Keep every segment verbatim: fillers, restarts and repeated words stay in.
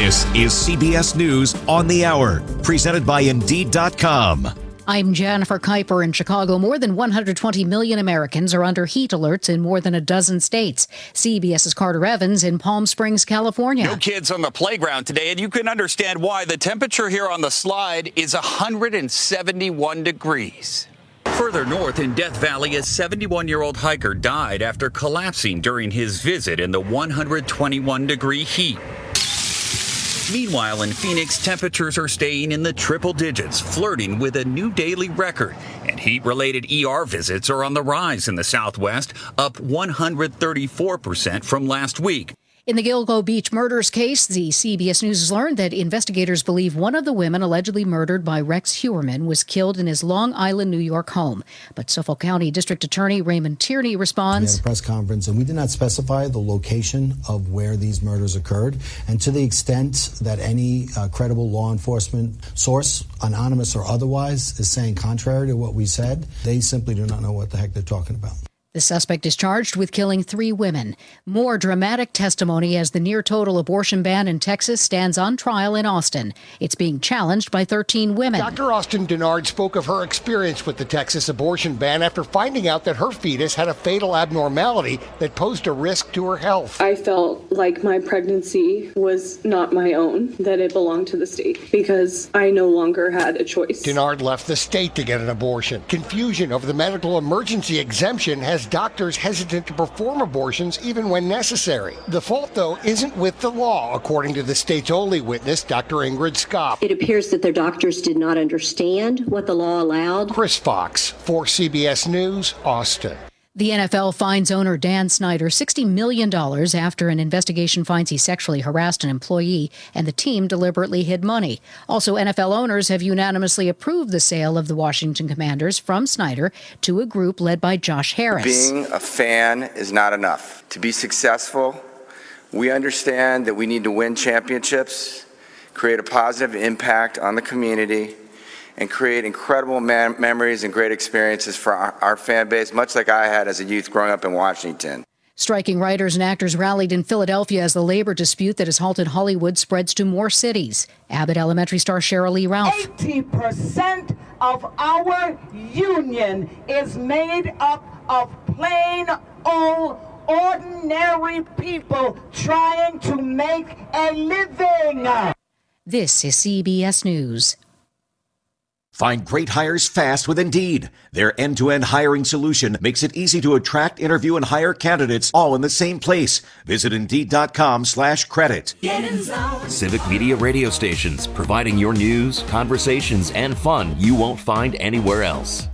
This is C B S News on the Hour, presented by Indeed dot com. I'm Jennifer Kuiper in Chicago. More than one hundred twenty million Americans are under heat alerts in more than a dozen states. CBS's Carter Evans in Palm Springs, California. No kids on the playground today, and you can understand why. The temperature here on the slide is one hundred seventy-one degrees. Further north in Death Valley, a seventy-one-year-old hiker died after collapsing during his visit in the one hundred twenty-one degree heat. Meanwhile, in Phoenix, temperatures are staying in the triple digits, flirting with a new daily record. And heat-related E R visits are on the rise in the Southwest, up one hundred thirty-four percent from last week. In the Gilgo Beach murders case, the C B S News has learned that investigators believe one of the women allegedly murdered by Rex Heuermann was killed in his Long Island, New York home. But Suffolk County District Attorney Raymond Tierney responds. We had a press conference, and we did not specify the location of where these murders occurred. And to the extent that any uh, credible law enforcement source, anonymous or otherwise, is saying contrary to what we said, they simply do not know what the heck they're talking about. The suspect is charged with killing three women. More dramatic testimony as the near-total abortion ban in Texas stands on trial in Austin. It's being challenged by thirteen women. Doctor Austin Denard spoke of her experience with the Texas abortion ban after finding out that her fetus had a fatal abnormality that posed a risk to her health. I felt like my pregnancy was not my own, that it belonged to the state, because I no longer had a choice. Denard left the state to get an abortion. Confusion over the medical emergency exemption has doctors hesitant to perform abortions even when necessary. The fault, though, isn't with the law, according to the state's only witness, Doctor Ingrid Skopp. It appears that their doctors did not understand what the law allowed. Chris Fox, for C B S News, Austin. The N F L fines owner Dan Snyder sixty million dollars after an investigation finds he sexually harassed an employee and the team deliberately hid money. Also, N F L owners have unanimously approved the sale of the Washington Commanders from Snyder to a group led by Josh Harris. Being a fan is not enough. To be successful, we understand that we need to win championships, create a positive impact on the community, and create incredible man- memories and great experiences for our, our fan base, much like I had as a youth growing up in Washington. Striking writers and actors rallied in Philadelphia as the labor dispute that has halted Hollywood spreads to more cities. Abbott Elementary star Sheryl Lee Ralph. eighty percent of our union is made up of plain old ordinary people trying to make a living. This is C B S News. Find great hires fast with Indeed. Their end-to-end hiring solution makes it easy to attract, interview, and hire candidates all in the same place. Visit Indeed.com slash credit. Civic Media radio stations, providing your news, conversations, and fun you won't find anywhere else.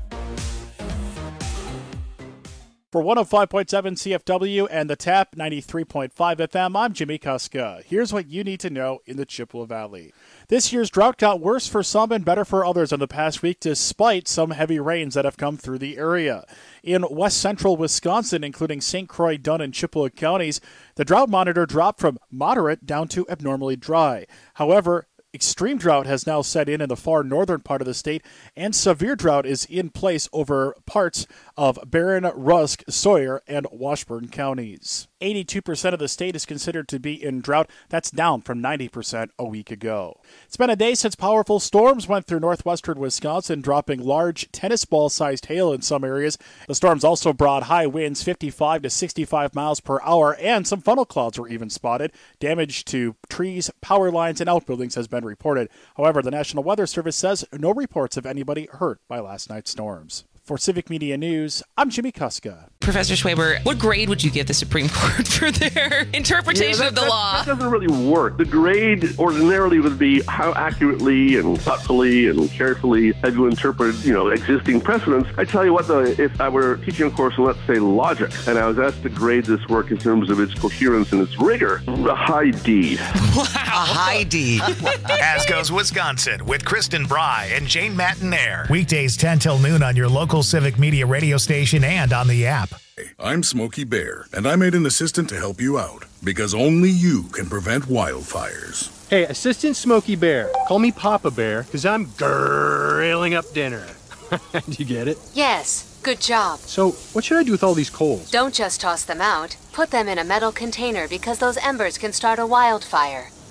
For one oh five point seven C F W and the Tap ninety-three point five F M, I'm Jimmy Kuska. Here's what you need to know in the Chippewa Valley. This year's drought got worse for some and better for others in the past week, despite some heavy rains that have come through the area. In west central Wisconsin, including Saint Croix, Dunn, and Chippewa counties, the drought monitor dropped from moderate down to abnormally dry. However, extreme drought has now set in in the far northern part of the state, and severe drought is in place over parts of Barron, Rusk, Sawyer, and Washburn counties. eighty-two percent of the state is considered to be in drought. That's down from ninety percent a week ago. It's been a day since powerful storms went through northwestern Wisconsin, dropping large tennis ball-sized hail in some areas. The storms also brought high winds, fifty-five to sixty-five miles per hour, and some funnel clouds were even spotted. Damage to trees, power lines, and outbuildings has been reported. However, the National Weather Service says no reports of anybody hurt by last night's storms. For Civic Media News, I'm Jimmy Kuska. Professor Schwaber, what grade would you give the Supreme Court for their interpretation yeah, that, of the that, law? That doesn't really work. The grade ordinarily would be how accurately and thoughtfully and carefully have you interpreted, you know, existing precedents. I tell you what, though, if I were teaching a course in, let's say, logic, and I was asked to grade this work in terms of its coherence and its rigor, a high D. Wow. A high D. As goes Wisconsin with Kristen Bry and Jane Mattinaire. Weekdays ten till noon on your local Civic Media radio station and on the app. I'm Smokey Bear, and I made an assistant to help you out, because only you can prevent wildfires. Hey, Assistant Smokey Bear, call me Papa Bear, because I'm grilling up dinner. Do you get it? Yes, good job. So, what should I do with all these coals? Don't just toss them out. Put them in a metal container because those embers can start a wildfire.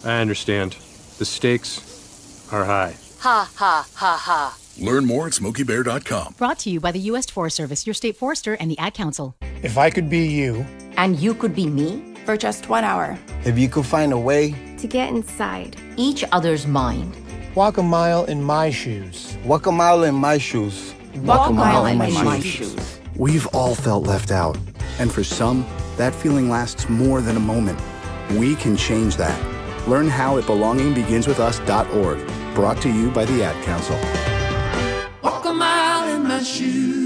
I understand. The stakes are high. Ha, ha, ha, ha. Learn more at smokey bear dot com. Brought to you by the U S Forest Service, your state forester, and the Ad Council. If I could be you. And you could be me. For just one hour. If you could find a way. To get inside. Each other's mind. Walk a mile in my shoes. Walk a mile in my shoes. Walk, Walk a mile, mile in, my, in my shoes. shoes. We've all felt left out. And for some, that feeling lasts more than a moment. We can change that. Learn how at belonging begins with us dot org. Brought to you by the Ad Council. Walk a mile in my shoes.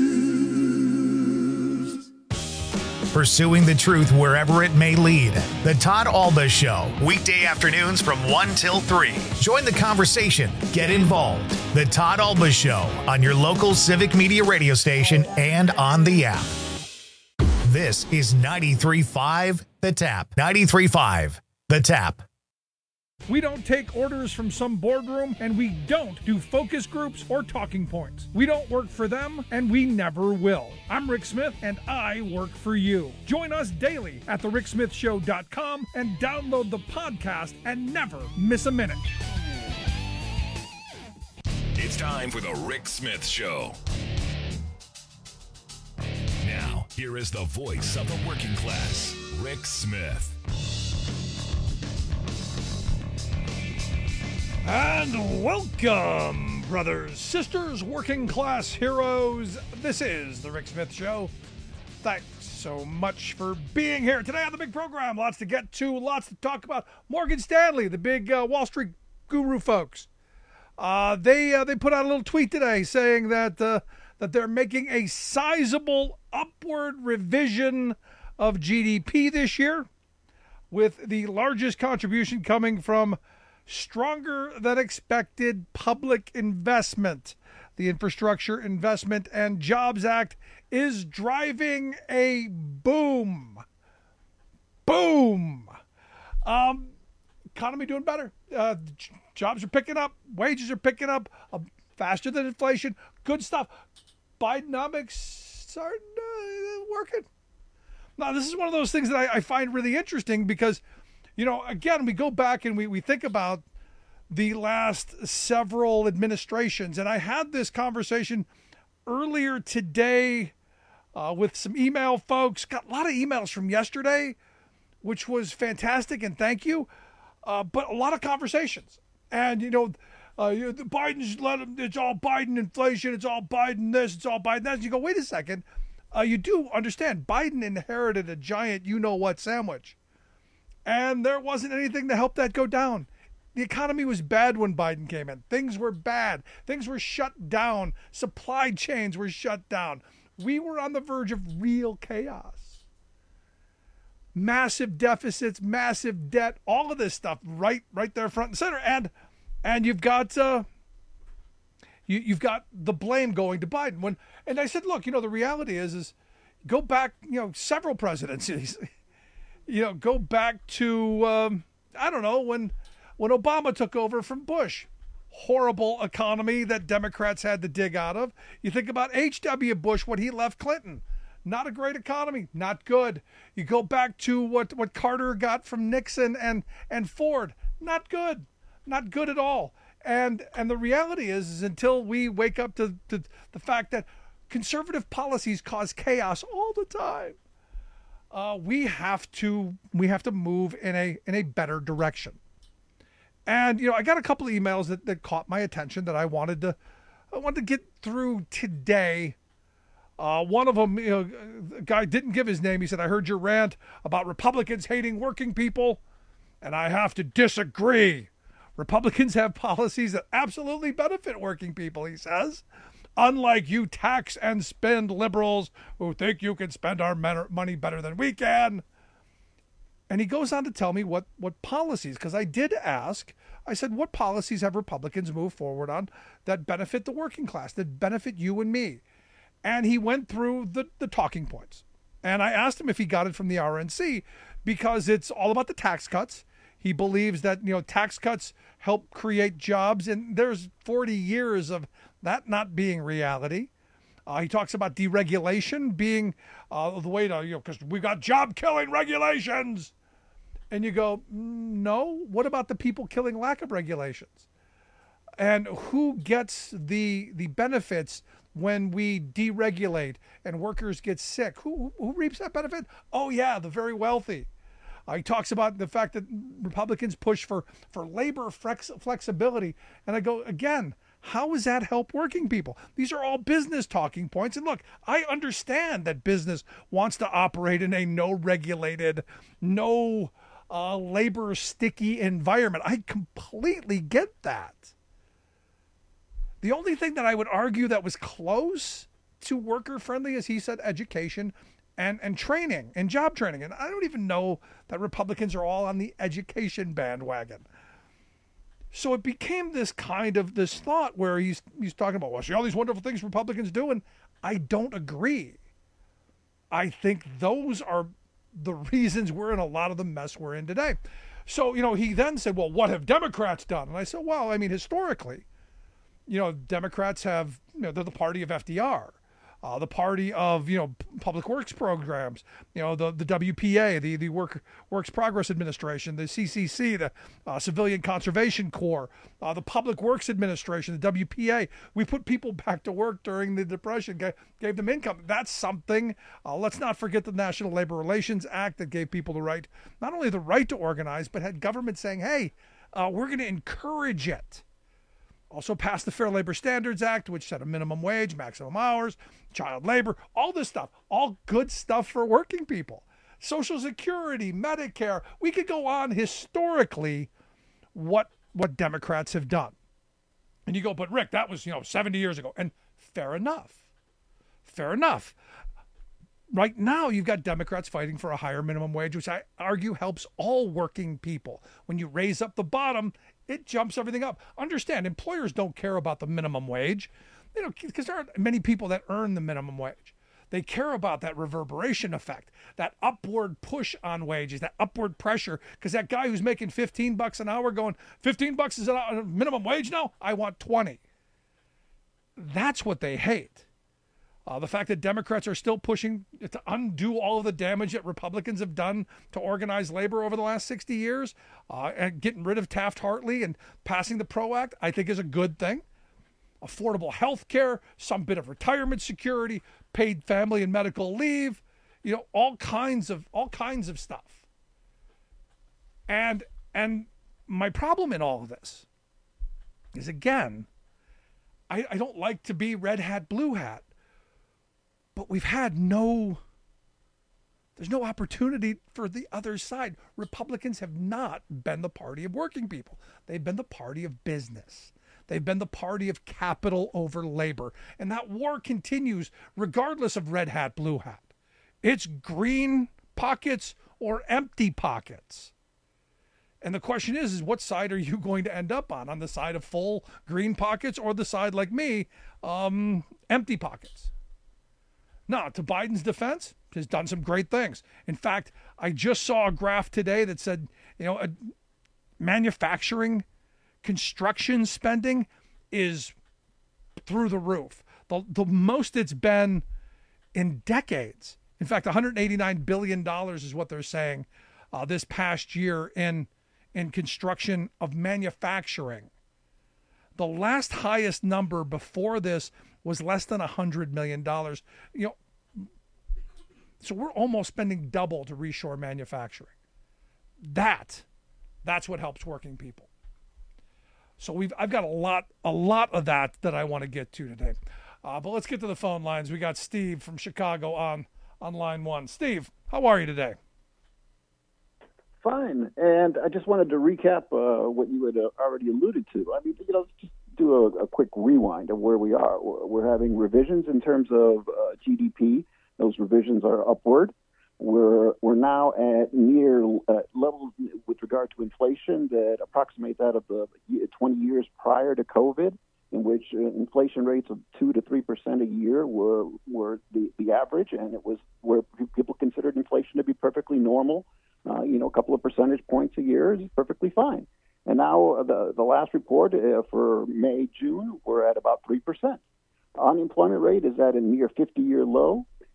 Pursuing the truth wherever it may lead. The Todd Alba Show. Weekday afternoons from one till three. Join the conversation. Get involved. The Todd Alba Show on your local Civic Media radio station and on the app. This is ninety-three point five The Tap. ninety-three point five The Tap. We don't take orders from some boardroom, and we don't do focus groups or talking points. We don't work for them, and we never will. I'm Rick Smith, and I work for you. Join us daily at the rick smith show dot com and download the podcast and never miss a minute. It's time for the Rick Smith Show. Now, here is the voice of the working class, Rick Smith. And welcome, brothers, sisters, working class heroes. This is the Rick Smith Show. Thanks so much for being here today on the big program. Lots to get to, lots to talk about. Morgan Stanley, the big uh, Wall Street guru folks, uh, they uh, they put out a little tweet today saying that uh, that they're making a sizable upward revision of G D P this year, with the largest contribution coming from stronger than expected public investment. The Infrastructure Investment and Jobs Act is driving a boom. Boom. Um, economy doing better. Uh, jobs are picking up. Wages are picking up uh, faster than inflation. Good stuff. Bidenomics are uh, working. Now, this is one of those things that I, I find really interesting because, you know, again, we go back and we, we think about the last several administrations. And I had this conversation earlier today uh, with some email folks. Got a lot of emails from yesterday, which was fantastic, and thank you. Uh, but a lot of conversations. And, you know, uh, you know, the Biden's let them, it's all Biden inflation, it's all Biden this, it's all Biden that. And you go, wait a second. Uh, you do understand Biden inherited a giant you-know-what sandwich. And there wasn't anything to help that go down. The economy was bad when Biden came in. Things were bad. Things were shut down. Supply chains were shut down. We were on the verge of real chaos. Massive deficits, massive debt, all of this stuff right right there front and center. And and you've got uh, you, you've got the blame going to Biden. When and I said, look, you know, the reality is is go back, you know, several presidencies. You know, go back to, um, I don't know, when when Obama took over from Bush. Horrible economy that Democrats had to dig out of. You think about H W Bush, what he left Clinton. Not a great economy, not good. You go back to what, what Carter got from Nixon and, and Ford. Not good. Not good at all. And and the reality is, is until we wake up to, to the fact that conservative policies cause chaos all the time, Uh, we have to we have to move in a in a better direction. And you know, I got a couple of emails that, that caught my attention that I wanted to I wanted to get through today. Uh, one of them, you know, a guy didn't give his name. He said, "I heard your rant about Republicans hating working people, and I have to disagree. Republicans have policies that absolutely benefit working people," he says. "Unlike you tax and spend liberals who think you can spend our money better than we can." And he goes on to tell me what, what policies, because I did ask, I said, what policies have Republicans moved forward on that benefit the working class, that benefit you and me? And he went through the, the talking points. And I asked him if he got it from the R N C, because it's all about the tax cuts. He believes that, you know, tax cuts help create jobs, and there's forty years of that not being reality. Uh, he talks about deregulation being uh, the way to, you know, because we got job-killing regulations. And you go, no, what about the people killing lack of regulations? And who gets the the benefits when we deregulate and workers get sick? Who, who reaps that benefit? Oh, yeah, the very wealthy. Uh, he talks about the fact that Republicans push for, for labor flex, flexibility. And I go, again, how does that help working people? These are all business talking points. And look, I understand that business wants to operate in a no regulated, no uh, labor sticky environment. I completely get that. The only thing that I would argue that was close to worker friendly, as he said, education and, and training and job training. And I don't even know that Republicans are all on the education bandwagon. So it became this kind of this thought where he's he's talking about, well, see all these wonderful things Republicans do, and I don't agree. I think those are the reasons we're in a lot of the mess we're in today. So, you know, he then said, well, what have Democrats done? And I said, well, I mean, historically, you know, Democrats have, you know, they're the party of F D R, uh, the party of, you know, public works programs, you know, the, the W P A, the, the Work, Works Progress Administration, the C C C, the uh, Civilian Conservation Corps, uh, the Public Works Administration, the W P A. We put people back to work during the Depression, gave, gave them income. That's something. Uh, let's not forget the National Labor Relations Act that gave people the right, not only the right to organize, but had government saying, hey, uh, we're going to encourage it. Also passed the Fair Labor Standards Act, which set a minimum wage, maximum hours, child labor, all this stuff, all good stuff for working people. Social Security, Medicare, we could go on historically what what Democrats have done. And you go, but Rick, that was, you know, seventy years ago. And fair enough. Fair enough. Right now, you've got Democrats fighting for a higher minimum wage, which I argue helps all working people. When you raise up the bottom, it jumps everything up. Understand, employers don't care about the minimum wage, you know, because there aren't many people that earn the minimum wage. They care about that reverberation effect, that upward push on wages, that upward pressure. Because that guy who's making fifteen bucks an hour going, fifteen bucks is a minimum wage now? I want twenty. That's what they hate. Uh, the fact that Democrats are still pushing to undo all of the damage that Republicans have done to organized labor over the last sixty years, uh, and getting rid of Taft-Hartley and passing the PRO Act, I think is a good thing. Affordable health care, some bit of retirement security, paid family and medical leave, you know, all kinds of all kinds of stuff. And and my problem in all of this is, again, I, I don't like to be red hat, blue hat. But we've had no, there's no opportunity for the other side. Republicans have not been the party of working people. They've been the party of business. They've been the party of capital over labor. And that war continues regardless of red hat, blue hat. It's green pockets or empty pockets. And the question is, is what side are you going to end up on? On the side of full green pockets or the side like me, um, empty pockets? Now, to Biden's defense, has done some great things. In fact, I just saw a graph today that said, you know, a manufacturing, construction spending is through the roof. The, the most it's been in decades. In fact, one hundred eighty-nine billion dollars is what they're saying uh, this past year in, in construction of manufacturing. The last highest number before this was less than one hundred million dollars. You know, so we're almost spending double to reshore manufacturing. That, that's what helps working people. So we've I've got a lot a lot of that that I want to get to today. Uh, but let's get to the phone lines. We got Steve from Chicago on, on line one. Steve, how are you today? Fine. And I just wanted to recap uh, what you had uh, already alluded to. I mean, you know, just do a, a quick rewind of where we are. We're, we're having revisions in terms of uh, G D P. Those revisions are upward. We're we're now at near uh, levels with regard to inflation that approximate that of the twenty years prior to COVID, in which uh, inflation rates of two to three percent a year were were the, the average, and it was where people considered inflation to be perfectly normal. Uh, you know, a couple of percentage points a year is perfectly fine. And now uh, the the last report uh, for May, June, we're at about three percent. Unemployment rate is at a near fifty-year low,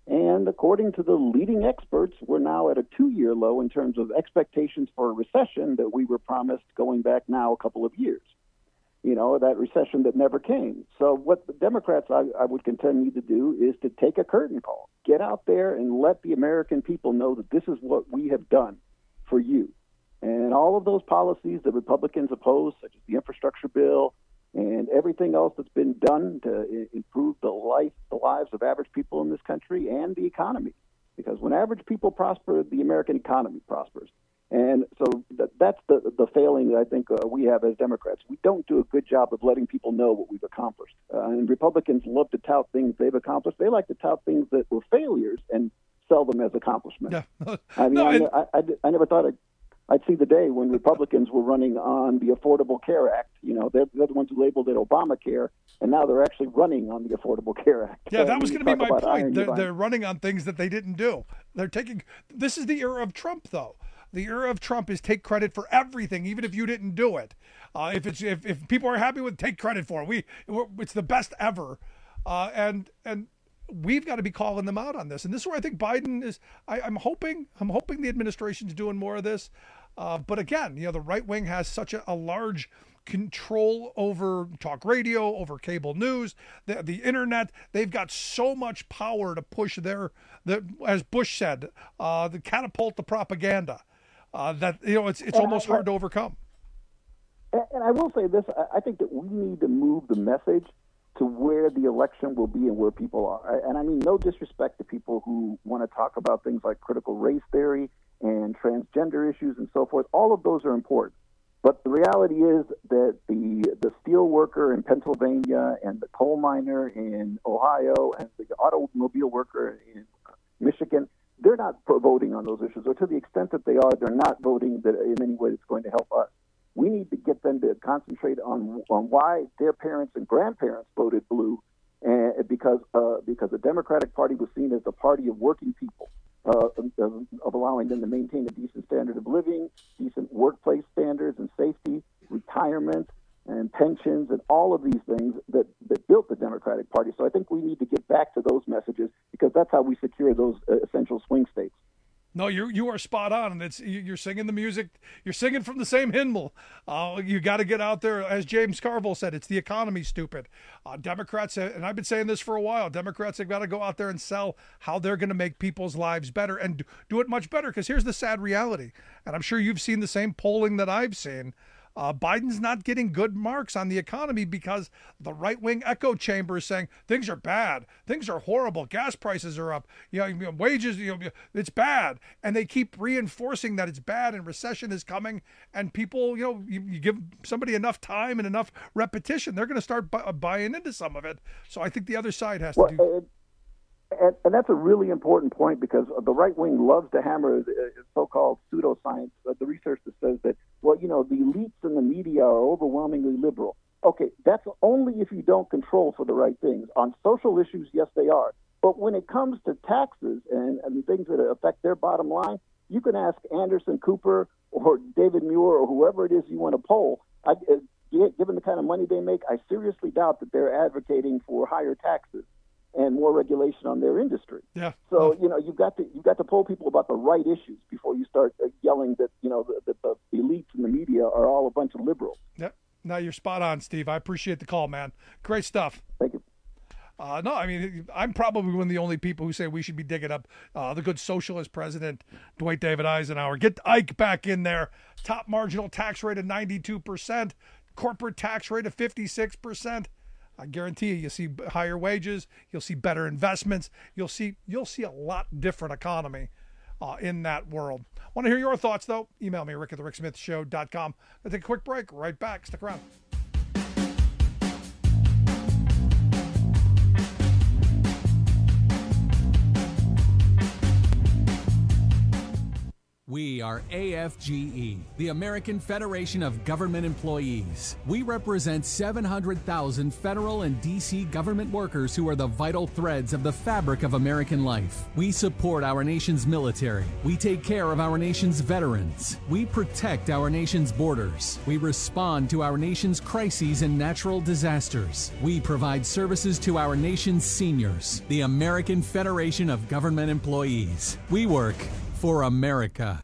And according to the leading experts, we're now at a two-year low in terms of expectations for a recession that we were promised going back now a couple of years. You know, that recession that never came. So what the Democrats, I, I would contend, need to do is to take a curtain call. Get out there and let the American people know that this is what we have done for you. And all of those policies that Republicans oppose, such as the infrastructure bill and everything else that's been done to I- improve the life, the lives of average people in this country and the economy. Because when average people prosper, the American economy prospers. And so that, that's the, the failing that I think uh, we have as Democrats. We don't do a good job of letting people know what we've accomplished. Uh, and Republicans love to tout things they've accomplished. They like to tout things that were failures and sell them as accomplishments. Yeah. I mean, No, I, and- I, I, I never thought I'd, I'd see the day when Republicans were running on the Affordable Care Act. You know, they're, they're the ones who labeled it Obamacare, and now they're actually running on the Affordable Care Act. Yeah, Uh, that was when going to you be my talk about point. irony They're, behind- they're running on things that they didn't do. They're taking. This is the era of Trump, though. The era of Trump is take credit for everything, even if you didn't do it. Uh, if it's if, if people are happy with, take credit for it. We we're, it's the best ever, uh, and and we've got to be calling them out on this. And this is where I think Biden is. I, I'm hoping I'm hoping the administration's doing more of this. Uh, but again, you know, the right wing has such a, a large control over talk radio, over cable news, the, the internet. They've got so much power to push their, the, as Bush said, uh, the catapult the propaganda. Uh, that you know, it's it's And almost I- hard to overcome. And, and I will say this: I, I think that we need to move the message to where the election will be and where people are. And I mean, no disrespect to people who want to talk about things like critical race theory and transgender issues and so forth. All of those are important. But the reality is that the the steel worker in Pennsylvania and the coal miner in Ohio and the automobile worker in Michigan, they're not voting on those issues, or to the extent that they are, they're not voting that in any way that's going to help us. We need to get them to concentrate on on why their parents and grandparents voted blue, and because uh, because the Democratic Party was seen as the party of working people, uh, of, of allowing them to maintain a decent standard of living, decent workplace standards and safety, retirement and pensions, and all of these things that, that built the Democratic Party. So I think we need to get back to those messages, because that's how we secure those uh, essential swing states. No, you you are spot on, and it's you- you're singing the music. You're singing from the same hymnal. Uh, you got to get out there, as James Carville said. It's the economy, stupid. Uh, Democrats, uh, and I've been saying this for a while. Democrats have got to go out there and sell how they're going to make people's lives better and do, do it much better. Because here's the sad reality, and I'm sure you've seen the same polling that I've seen. Uh, Biden's not getting good marks on the economy because the right-wing echo chamber is saying things are bad, things are horrible, gas prices are up, you know, you know, wages, you know, it's bad, and they keep reinforcing that it's bad and recession is coming. And people, you know, you, you give somebody enough time and enough repetition, they're going to start bu- buying into some of it. So I think the other side has Well, to do. and, and, and that's a really important point, because the right wing loves to hammer the so-called pseudoscience, uh, the research that says that, well, you know, the elites in the media are overwhelmingly liberal. Okay, that's only if you don't control for the right things. On social issues, yes, they are. But when it comes to taxes and, and things that affect their bottom line, you can ask Anderson Cooper or David Muir or whoever it is you want to poll. I, uh, given the kind of money they make, I seriously doubt that they're advocating for higher taxes and more regulation on their industry. Yeah. So you know you've got to you've got to poll people about the right issues before you start uh, yelling that you know that the, the elites in the media are all a bunch of liberals. Yep. No, you're spot on, Steve. I appreciate the call, man. Great stuff. Thank you. Uh, no, I mean, I'm probably one of the only people who say we should be digging up uh, the good socialist president, Dwight David Eisenhower. Get Ike back in there. Top marginal tax rate of ninety-two percent, corporate tax rate of fifty-six percent. I guarantee you, you'll see higher wages. You'll see better investments. You'll see you'll see a lot different economy uh, in that world. Want to hear your thoughts, though? Email me, rick at the rick smith show dot com. Let's take a quick break. Right back. Stick around. We We are A F G E, the American Federation of Government Employees. We represent seven hundred thousand federal and D C government workers who are the vital threads of the fabric of American life. We support our nation's military. We take care of our nation's veterans. We protect our nation's borders. We respond to our nation's crises and natural disasters. We provide services to our nation's seniors, the American Federation of Government Employees. We work for America.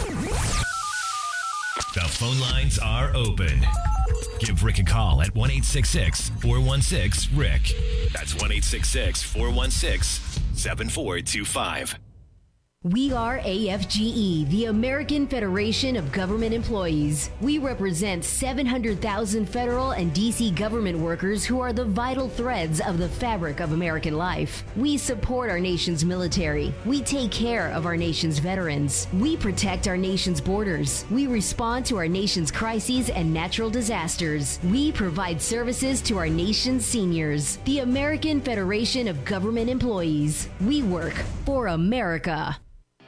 The phone lines are open. Give Rick a call at one eight six six, four one six, Rick. That's one eight six six, four one six, seven four two five. We are A F G E, the American Federation of Government Employees. We represent seven hundred thousand federal and D C government workers who are the vital threads of the fabric of American life. We support our nation's military. We take care of our nation's veterans. We protect our nation's borders. We respond to our nation's crises and natural disasters. We provide services to our nation's seniors. The American Federation of Government Employees. We work for America.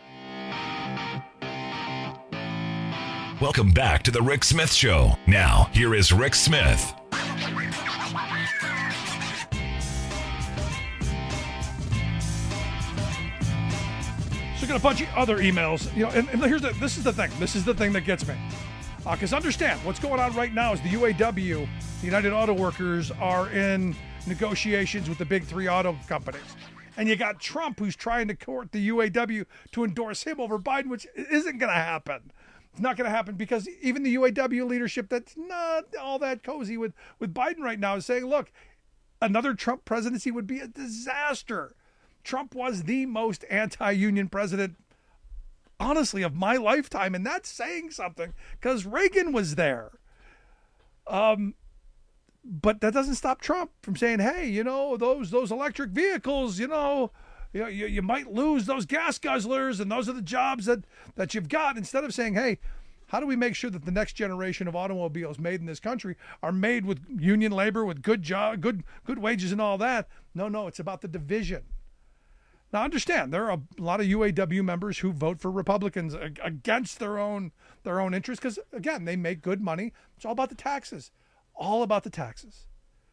Welcome back to the Rick Smith Show. Now, here is Rick Smith. So we got a bunch of other emails, you know, and, and here's the, this is the thing. This is the thing that gets me. Because uh, understand, what's going on right now is the U A W, the United Auto Workers, are in negotiations with the big three auto companies. And you got Trump, who's trying to court the U A W to endorse him over Biden, which isn't going to happen. It's not going to happen because even the U A W leadership that's not all that cozy with, with Biden right now is saying, look, another Trump presidency would be a disaster. Trump was the most anti-union president, honestly, of my lifetime. And that's saying something because Reagan was there. Um, but that doesn't stop Trump from saying, hey, you know, those those electric vehicles, you know, You, know, you you might lose those gas guzzlers, and those are the jobs that, that you've got. Instead of saying, hey, how do we make sure that the next generation of automobiles made in this country are made with union labor, with good job, good good wages and all that? No, no, it's about the division. Now, understand, there are a lot of U A W members who vote for Republicans against their own their own interests because, again, they make good money. It's all about the taxes. All about the taxes.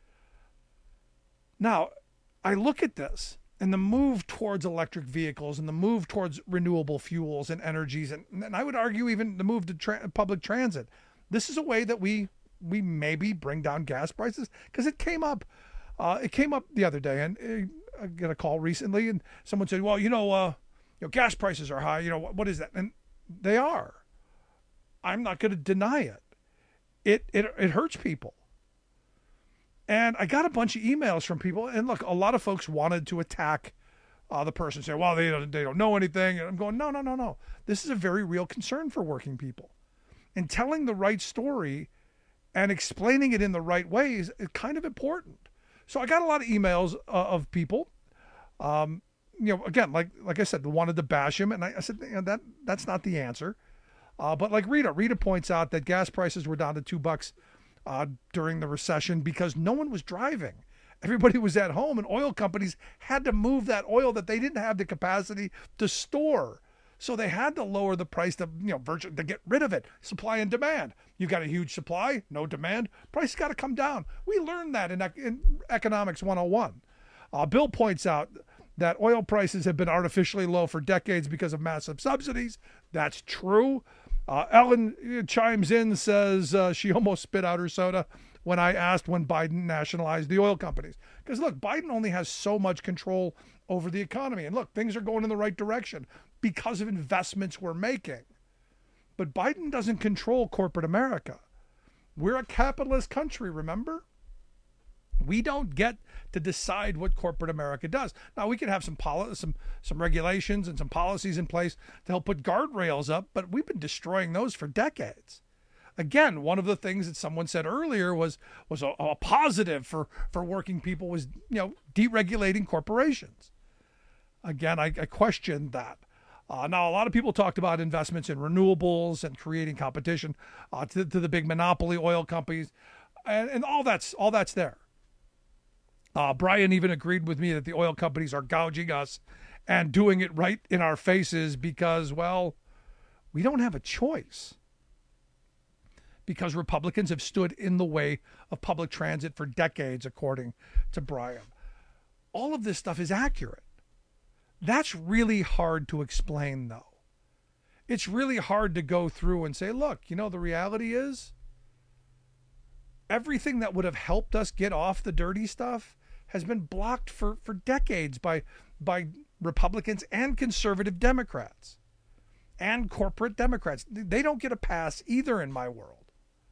Now, I look at this. And the move towards electric vehicles and the move towards renewable fuels and energies, and, and I would argue even the move to tra- public transit. This is a way that we we maybe bring down gas prices because it came up. Uh, it came up the other day, and uh, I got a call recently, and someone said, "Well, you know, uh, you know, gas prices are high. You know, what, what is that?" And they are. I'm not going to deny it. It it it hurts people. And I got a bunch of emails from people, and look, a lot of folks wanted to attack uh, the person, say, well, they don't, they don't know anything. And I'm going, no, no, no, no. This is a very real concern for working people. And telling the right story and explaining it in the right ways is kind of important. So I got a lot of emails uh, of people, um, you know, again, like like I said, wanted to bash him. And I, I said, you know, that that's not the answer. Uh, but like Rita, Rita points out that gas prices were down to two bucks Uh, during the recession because no one was driving. Everybody was at home, and oil companies had to move that oil that they didn't have the capacity to store. So they had to lower the price to, you know, virtually to get rid of it. Supply and demand. You got a huge supply, no demand. Price got to come down. We learned that in, in Economics one oh one. Uh, Bill points out that oil prices have been artificially low for decades because of massive subsidies. That's true. Uh, Ellen chimes in, says uh, she almost spit out her soda when I asked when Biden nationalized the oil companies. Because, look, Biden only has so much control over the economy. And, look, things are going in the right direction because of investments we're making. But Biden doesn't control corporate America. We're a capitalist country, remember? We don't get to decide what corporate America does. Now, we can have some poli- some some regulations and some policies in place to help put guardrails up, but we've been destroying those for decades. Again, one of the things that someone said earlier was was a, a positive for, for working people was, you know, deregulating corporations. Again, I, I questioned that. Uh, now, a lot of people talked about investments in renewables and creating competition uh, to, to the big monopoly oil companies, and, and all that's all that's there. Uh, Brian even agreed with me that the oil companies are gouging us and doing it right in our faces because, well, We don't have a choice because Republicans have stood in the way of public transit for decades, according to Brian. All of this stuff is accurate. That's really hard to explain, though. It's really hard to go through and say, look, you know, the reality is everything that would have helped us get off the dirty stuff has been blocked for, for decades by, by Republicans and conservative Democrats and corporate Democrats. They don't get a pass either in my world.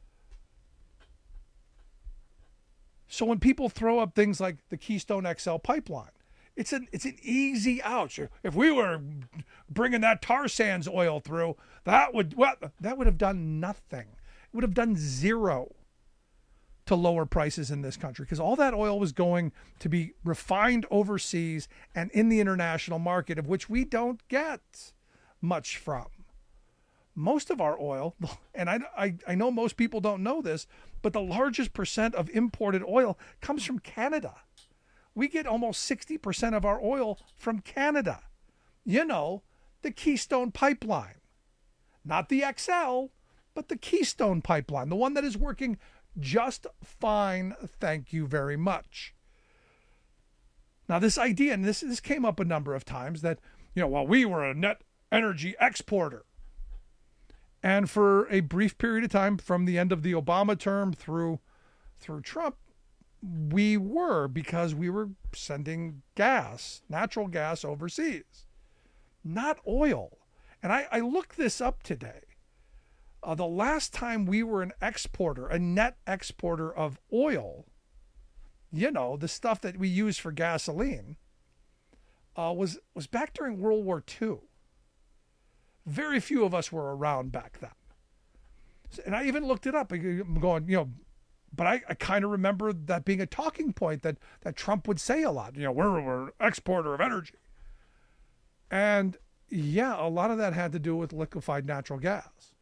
So when people throw up things like the Keystone X L pipeline, it's an it's an easy out. If we were bringing that tar sands oil through, that would well, that would have done nothing. It would have done zero to lower prices in this country because all that oil was going to be refined overseas and in the international market, of which we don't get much from. Most of our oil, and I, I, I know most people don't know this, but the largest percent of imported oil comes from Canada. We get almost sixty percent of our oil from Canada. You know, the Keystone Pipeline. Not the X L, but the Keystone Pipeline, the one that is working just fine, thank you very much. Now, this idea, and this, this came up a number of times, that, you know, well, we were a net energy exporter. And for a brief period of time, from the end of the Obama term through through Trump, we were, because we were sending gas, natural gas overseas, not oil. And I, I looked this up today. Uh, the last time we were an exporter, a net exporter of oil, you know, the stuff that we use for gasoline, uh, was was back during World War Two. Very few of us were around back then. And I even looked it up. I'm going, you know, but I, I kind of remember that being a talking point that, that Trump would say a lot. You know, we're, we're an exporter of energy. And yeah, a lot of that had to do with liquefied natural gas.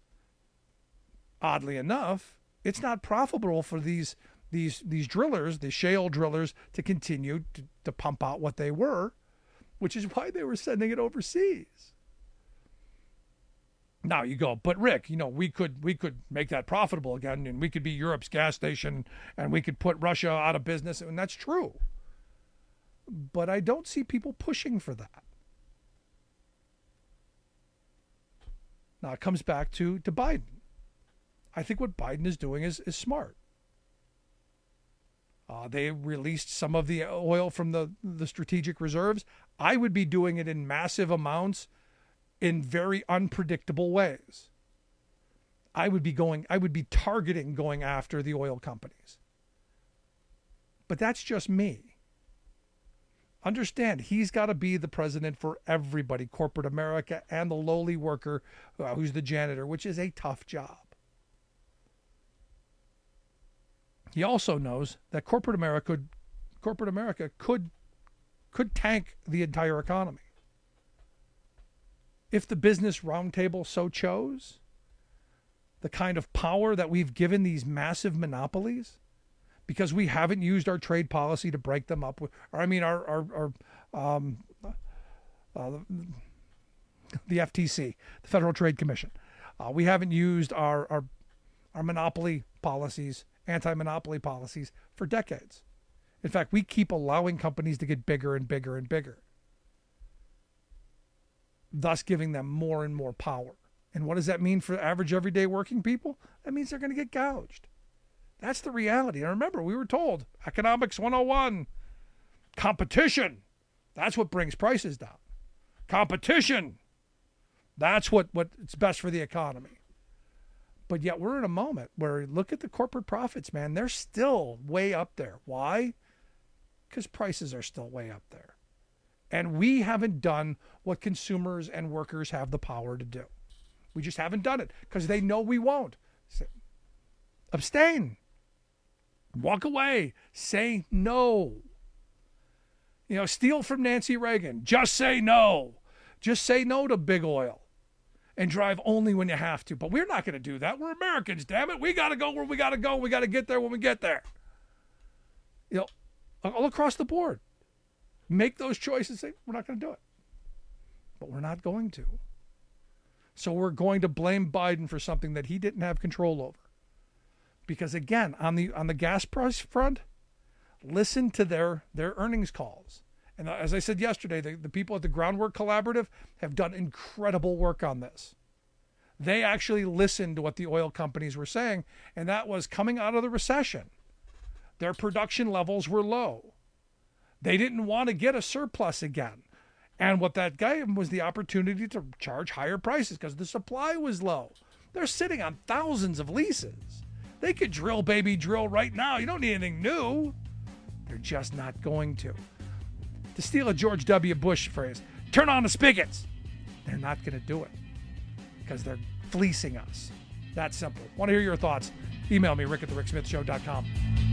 Oddly enough, it's not profitable for these these these drillers, the shale drillers, to continue to, to pump out what they were, which is why they were sending it overseas. Now you go, but Rick, you know, we could we could make that profitable again, and we could be Europe's gas station, and we could put Russia out of business, and that's true. But I don't see people pushing for that. Now it comes back to, to Biden. I think what Biden is doing is, is smart. Uh, they released some of the oil from the, the strategic reserves. I would be doing it in massive amounts in very unpredictable ways. I would be going, I would be targeting going after the oil companies. But that's just me. Understand, he's got to be the president for everybody, corporate America and the lowly worker uh, who's the janitor, which is a tough job. He also knows that corporate America could, corporate America could, could tank the entire economy. If the Business Roundtable so chose, the kind of power that we've given these massive monopolies, because we haven't used our trade policy to break them up, with, or I mean our our, our um, uh, the F T C, the Federal Trade Commission, uh, we haven't used our our our monopoly policies, anti-monopoly policies for decades. In fact, we keep allowing companies to get bigger and bigger and bigger, thus giving them more and more power. And what does that mean for average everyday working people? That means they're going to get gouged. That's the reality. And remember, we were told, Economics one oh one, competition, that's what brings prices down. Competition, that's what, what's best for the economy. But yet we're in a moment where, look at the corporate profits, man. They're still way up there. Why? Because prices are still way up there. And we haven't done what consumers and workers have the power to do. We just haven't done it because they know we won't. So, abstain. Walk away. Say no. You know, steal from Nancy Reagan. Just say no. Just say no to big oil and drive only when you have to. But we're not going to do that. We're Americans, damn it. We got to go where we got to go. We got to get there when we get there. You know, all across the board. Make those choices. Say, we're not going to do it. But we're not going to. So we're going to blame Biden for something that he didn't have control over. Because again, on the on the gas price front, listen to their, their earnings calls. And as I said yesterday, the, the people at the Groundwork Collaborative have done incredible work on this. They actually listened to what the oil companies were saying, and that was coming out of the recession. Their production levels were low. They didn't want to get a surplus again. And what that gave them was the opportunity to charge higher prices because the supply was low. They're sitting on thousands of leases. They could drill, baby, drill right now. You don't need anything new. They're just not going to. To steal a George W. Bush phrase, turn on the spigots. They're not going to do it because they're fleecing us. That simple. Want to hear your thoughts? Email me, rick at the rick smith show dot com.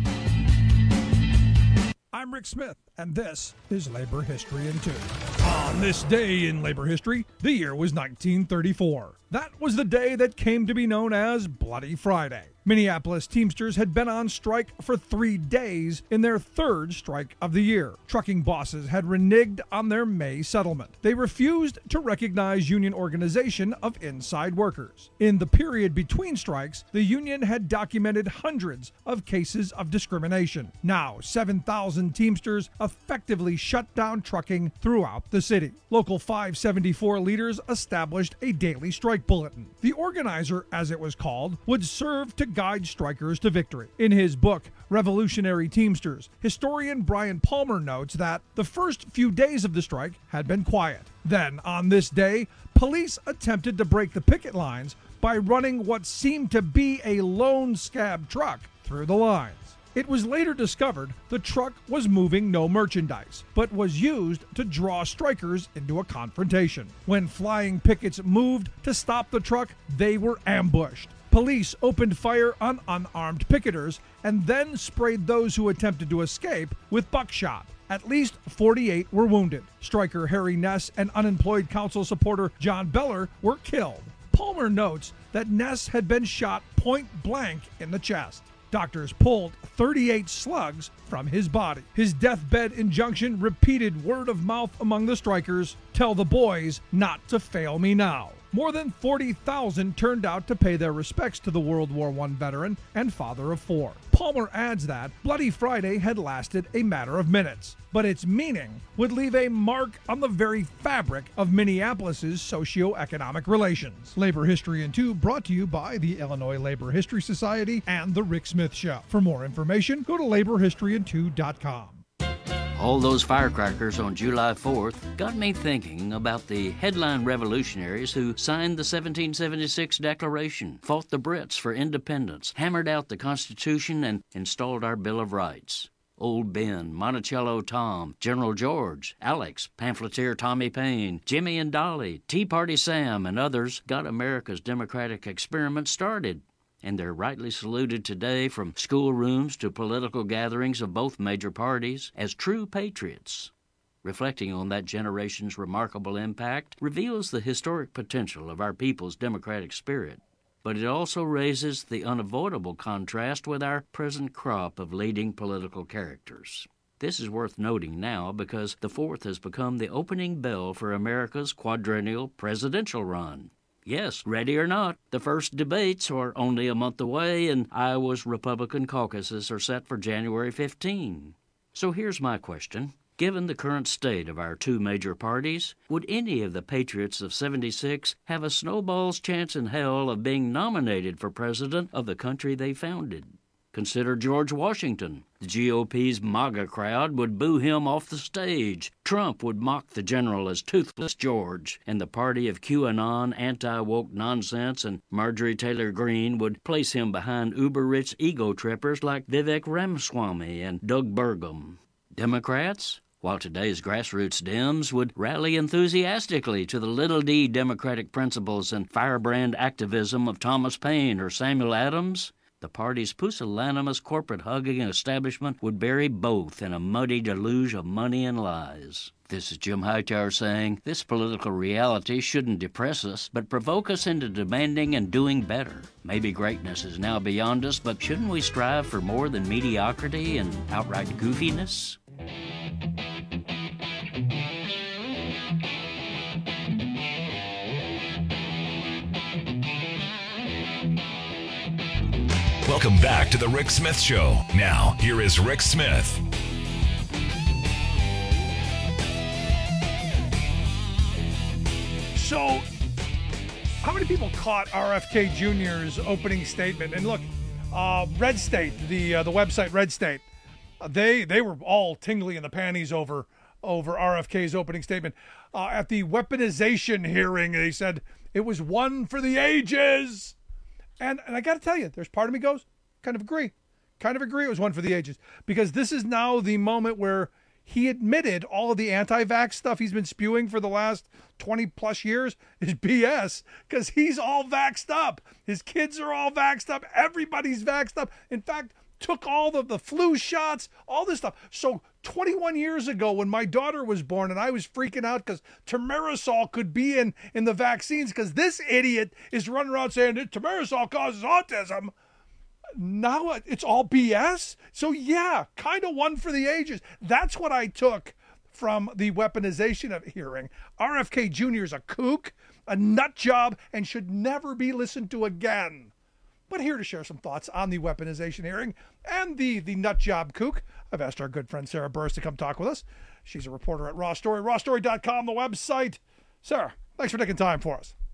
I'm Rick Smith, and this is Labor History in Two. On this day in labor history, the year was nineteen thirty-four. That was the day that came to be known as Bloody Friday. Minneapolis Teamsters had been on strike for three days in their third strike of the year. Trucking bosses had reneged on their May settlement. They refused to recognize union organization of inside workers. In the period between strikes, the union had documented hundreds of cases of discrimination. Now, seven thousand Teamsters effectively shut down trucking throughout the city. Local five seventy-four leaders established a daily strike bulletin. The organizer, as it was called, would serve to guide strikers to victory. In his book, Revolutionary Teamsters, historian Brian Palmer notes that the first few days of the strike had been quiet. Then, on this day, police attempted to break the picket lines by running what seemed to be a lone scab truck through the lines. It was later discovered the truck was moving no merchandise, but was used to draw strikers into a confrontation. When flying pickets moved to stop the truck, they were ambushed. Police opened fire on unarmed picketers and then sprayed those who attempted to escape with buckshot. At least forty-eight were wounded. Striker Harry Ness and unemployed council supporter John Beller were killed. Palmer notes that Ness had been shot point blank in the chest. Doctors pulled thirty-eight slugs from his body. His deathbed injunction repeated word of mouth among the strikers, "Tell the boys not to fail me now." More than forty thousand turned out to pay their respects to the World War One veteran and father of four. Palmer adds that Bloody Friday had lasted a matter of minutes, but its meaning would leave a mark on the very fabric of Minneapolis's socio-economic relations. Labor History in Two brought to you by the Illinois Labor History Society and The Rick Smith Show. For more information, go to labor history in two dot com. All those firecrackers on July fourth got me thinking about the headline revolutionaries who signed the seventeen seventy-six Declaration, fought the Brits for independence, hammered out the Constitution, and installed our Bill of Rights. Old Ben, Monticello Tom, General George, Alex, pamphleteer Tommy Payne, Jimmy and Dolly, Tea Party Sam, and others got America's democratic experiment started. And they're rightly saluted today from schoolrooms to political gatherings of both major parties as true patriots. Reflecting on that generation's remarkable impact reveals the historic potential of our people's democratic spirit. But it also raises the unavoidable contrast with our present crop of leading political characters. This is worth noting now because the fourth has become the opening bell for America's quadrennial presidential run. Yes, ready or not, the first debates are only a month away, and Iowa's Republican caucuses are set for January fifteenth. So here's my question. Given the current state of our two major parties, would any of the patriots of seventy-six have a snowball's chance in hell of being nominated for president of the country they founded? Consider George Washington. The G O P's MAGA crowd would boo him off the stage. Trump would mock the general as Toothless George, and the party of QAnon, anti-woke nonsense, and Marjorie Taylor Greene would place him behind uber-rich ego trippers like Vivek Ramaswamy and Doug Burgum. Democrats? While today's grassroots Dems would rally enthusiastically to the little d democratic principles and firebrand activism of Thomas Paine or Samuel Adams, the party's pusillanimous corporate-hugging establishment would bury both in a muddy deluge of money and lies. This is Jim Hightower saying, this political reality shouldn't depress us, but provoke us into demanding and doing better. Maybe greatness is now beyond us, but shouldn't we strive for more than mediocrity and outright goofiness? Welcome back to the Rick Smith Show. Now, here is Rick Smith. So, how many people caught R F K Junior's opening statement? And look, uh, Red State, the uh, the website Red State, uh, they they were all tingly in the panties over over R F K's opening statement. Uh, at the weaponization hearing, they said it was one for the ages. And and I got to tell you, there's part of me goes, kind of agree. Kind of agree it was one for the ages. Because this is now the moment where he admitted all of the anti-vax stuff he's been spewing for the last twenty plus years is B S, because he's all vaxxed up. His kids are all vaxxed up. Everybody's vaxxed up. In fact, took all the, the flu shots, all this stuff. So twenty-one years ago when my daughter was born and I was freaking out because Thimerosal could be in, in the vaccines because this idiot is running around saying that Thimerosal causes autism. Now it's all B S. So yeah, kind of one for the ages. That's what I took from the weaponization of hearing. R F K Junior is a kook, a nut job, and should never be listened to again. But here to share some thoughts on the weaponization hearing and the, the nut job kook, I've asked our good friend Sarah Burris to come talk with us. She's a reporter at Raw Story, raw story dot com, the website. Sarah, thanks for taking time for us.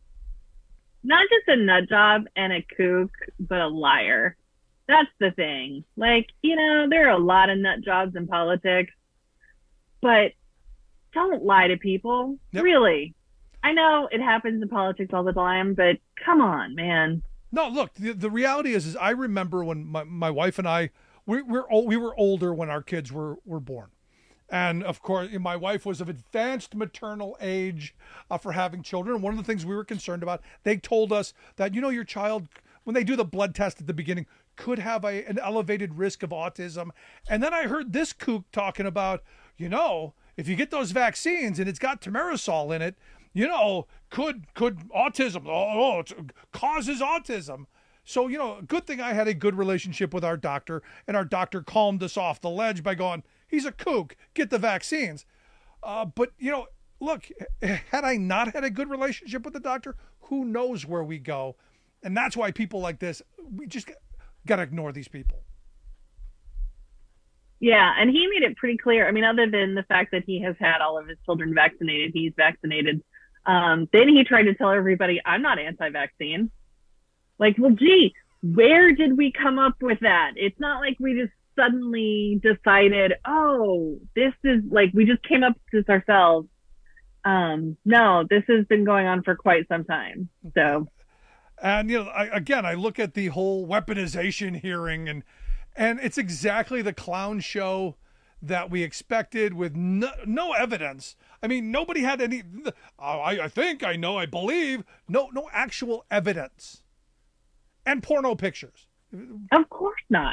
Not just a nut job and a kook, but a liar. That's the thing. Like, you know, there are a lot of nut jobs in politics, but don't lie to people. Yep. Really. I know it happens in politics all the time, but come on, man. No, look, the, the reality is, is I remember when my, my wife and I, we, we're, we were older when our kids were, were born. And, of course, my wife was of advanced maternal age uh, for having children. And one of the things we were concerned about, they told us that, you know, your child, when they do the blood test at the beginning, could have a, an elevated risk of autism. And then I heard this kook talking about, you know, if you get those vaccines and it's got Thimerosal in it, you know, could could autism, oh, oh it causes autism. So, you know, good thing I had a good relationship with our doctor, and our doctor calmed us off the ledge by going, he's a kook, get the vaccines. Uh, but, you know, look, had I not had a good relationship with the doctor, who knows where we go. And that's why people like this, we just got to ignore these people. Yeah, and he made it pretty clear. I mean, other than the fact that he has had all of his children vaccinated, he's vaccinated. Um, then he tried to tell everybody, I'm not anti-vaccine. Like, well, gee, where did we come up with that? It's not like we just suddenly decided, oh, this is like, we just came up with this ourselves. Um, no, this has been going on for quite some time. So, and, you know, I, again, I look at the whole weaponization hearing, and and it's exactly the clown show that we expected, with no, no evidence. I mean, nobody had any, oh, I, I think, I know, I believe, no, no actual evidence. And porno pictures. Of course not.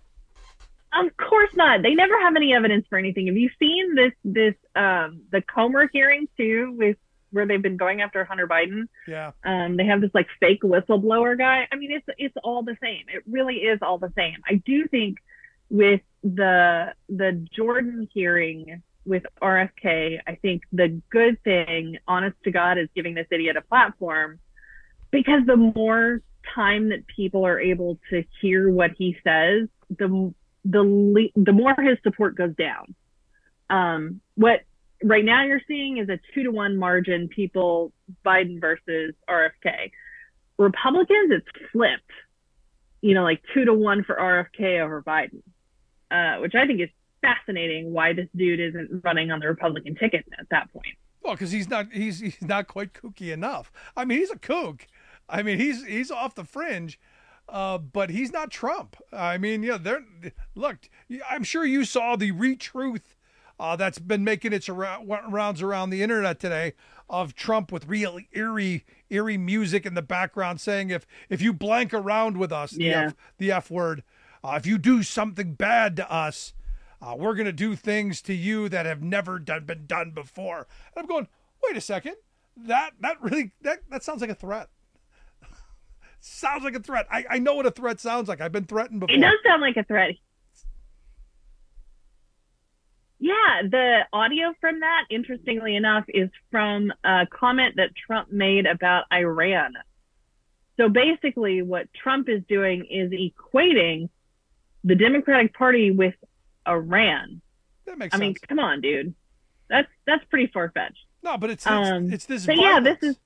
Of course not. They never have any evidence for anything. Have you seen this, this, um, the Comer hearing too, with where they've been going after Hunter Biden? Yeah. Um, they have this like fake whistleblower guy. I mean, it's, it's all the same. It really is all the same. I do think with the, the Jordan hearing with R F K, I think the good thing, honest to God, is giving this idiot a platform, because the more time that people are able to hear what he says, the the the more his support goes down. Um, what right now you're seeing is a two to one margin, people Biden versus R F K. Republicans, it's flipped. You know, like two to one for R F K over Biden, uh, which I think is fascinating. Why this dude isn't running on the Republican ticket at that point? Well, because he's not he's he's not quite kooky enough. I mean, he's a kook. I mean, he's he's off the fringe, uh, but he's not Trump. I mean, yeah, they're look. I'm sure you saw the retruth uh, that's been making its around, rounds around the internet today of Trump with real eerie eerie music in the background saying, if if you blank around with us, the yeah. F, the F word, uh, if you do something bad to us, uh, we're gonna do things to you that have never done, been done before. And I'm going, wait a second, that that really that that sounds like a threat. Sounds like a threat. I, I know what a threat sounds like. I've been threatened before. It does sound like a threat. Yeah, the audio from that, interestingly enough, is from a comment that Trump made about Iran. So basically what Trump is doing is equating the Democratic Party with Iran. That makes I sense. mean, come on, dude. That's that's pretty far-fetched. No, but it's it's, Um, it's this but violence. yeah, this is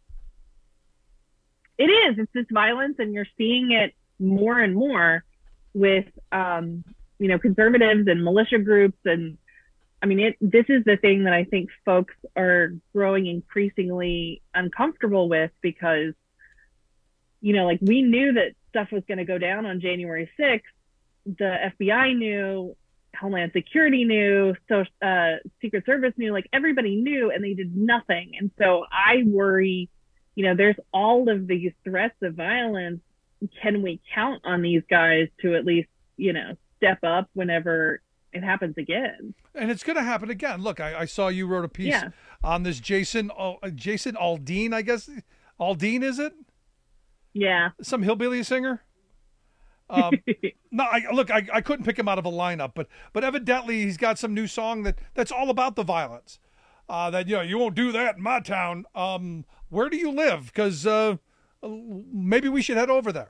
it is. It's this violence, and you're seeing it more and more with um, you know, conservatives and militia groups. And I mean, it this is the thing that I think folks are growing increasingly uncomfortable with, because you know, like, we knew that stuff was going to go down on January sixth. The F B I knew, Homeland Security knew, so uh, Secret Service knew, like, everybody knew, and they did nothing. And so I worry, you know, there's all of these threats of violence. Can we count on these guys to at least, you know, step up whenever it happens again? And it's going to happen again. Look, I, I saw you wrote a piece Yeah. on this Jason uh, Jason Aldean, I guess. Aldean, is it? Yeah. Some hillbilly singer? Um, no, I, look, I, I couldn't pick him out of a lineup, but but evidently he's got some new song that, that's all about the violence. Uh, that, you know, you won't do that in my town. Um, where do you live? Because uh, maybe we should head over there.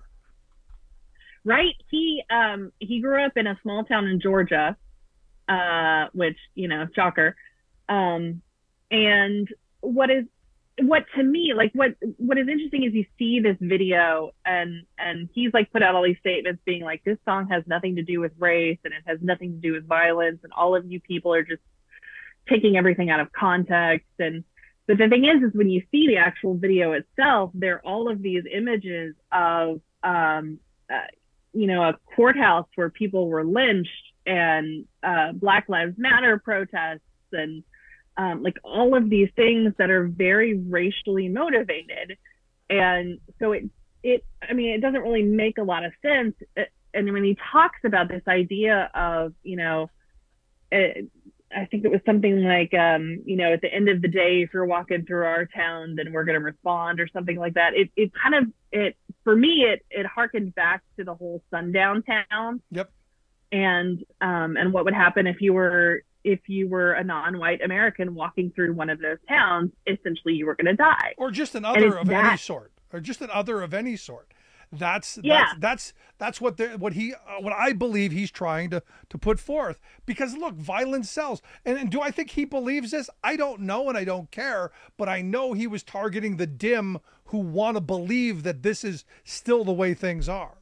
Right. He um he grew up in a small town in Georgia, uh, which, you know, shocker. Um, and what is what to me, like, what what is interesting is you see this video, and and he's like put out all these statements being like, this song has nothing to do with race, and it has nothing to do with violence, and all of you people are just taking everything out of context. And but the thing is, is when you see the actual video itself, there are all of these images of um uh, you know, a courthouse where people were lynched, and uh, Black Lives Matter protests, and um, like all of these things that are very racially motivated. And so it, it, I mean, it doesn't really make a lot of sense. And when he talks about this idea of, you know, it, I think it was something like, um, you know, at the end of the day, if you're walking through our town, then we're going to respond, or something like that. It, it kind of, it, for me, it, it harkened back to the whole sundown town. Yep. And, um, and what would happen if you were, if you were a non-white American walking through one of those towns, essentially you were going to die. Or just an And other it's of that- any sort, or just an other of any sort. That's Yeah. that's that's that's what the what he uh, what I believe he's trying to to put forth. Because look, violence sells. And, and do I think he believes this? I don't know, and I don't care. But I know he was targeting the dim who want to believe that this is still the way things are.